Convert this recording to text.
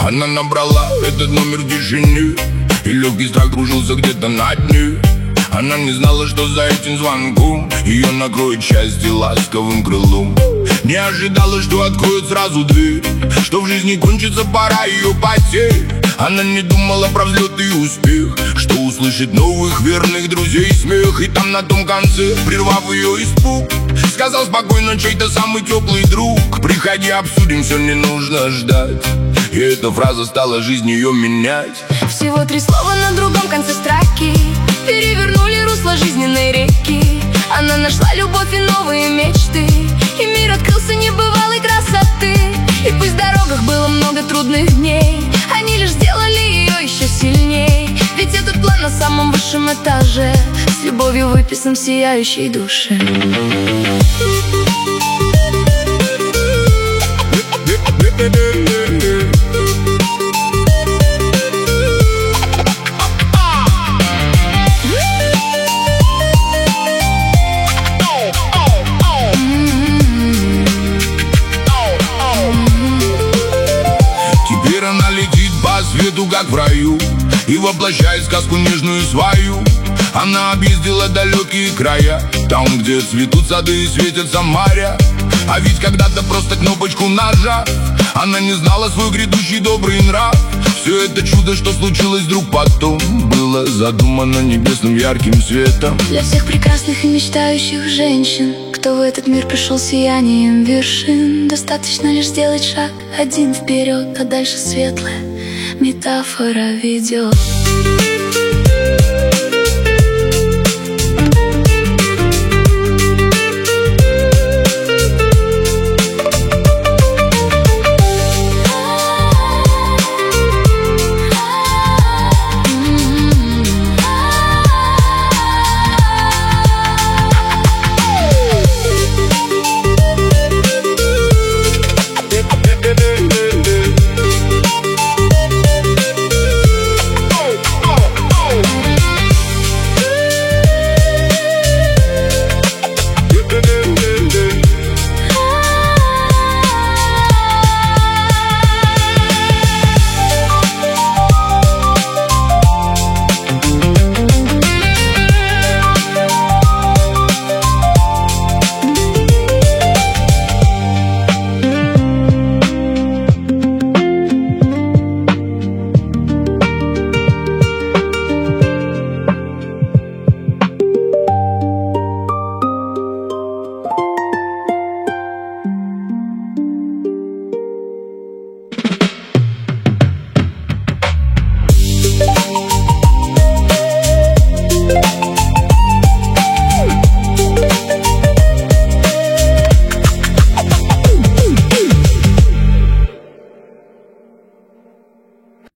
Она набрала этот номер в тишине, и легкий страх кружился где-то над ней. Она не знала, что за этим звонком ее накроет счастье ласковым крылом. Не ожидала, что откроет сразу дверь, что в жизни кончится пора ее потерь. Она не думала про взлет и успех, что услышит новых верных друзей смех. И там на том конце, прервав ее испуг, сказал спокойно чей-то самый теплый друг: приходи, обсудим, все не нужно ждать. И эта фраза стала жизнь ее менять. Всего 3 слова на другом конце строки перевернули русло жизненной реки. Она нашла любовь и новые мечты, и мир открылся небывалой красоты. И пусть в дорогах было много трудных дней, они лишь сделали ее еще сильней. Ведь этот план на самом высшем этаже с любовью выписан в сияющей душе. Она летит по свету, как в раю, и воплощает сказку нежную свою. Она объездила далекие края, там, где цветут сады и светятся моря. А ведь когда-то просто кнопочку нажав, она не знала свой грядущий добрый нрав. Все это чудо, что случилось вдруг потом, было задумано небесным ярким светом. Для всех прекрасных и мечтающих женщин, кто в этот мир пришел сиянием вершин, достаточно лишь сделать шаг один вперед, а дальше светлая метафора ведет.